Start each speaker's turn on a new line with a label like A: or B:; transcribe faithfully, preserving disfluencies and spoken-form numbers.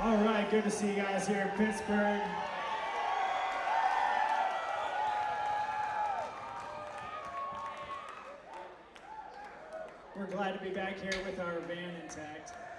A: All right, good to see you guys here in Pittsburgh. We're glad to be back here with our band intact.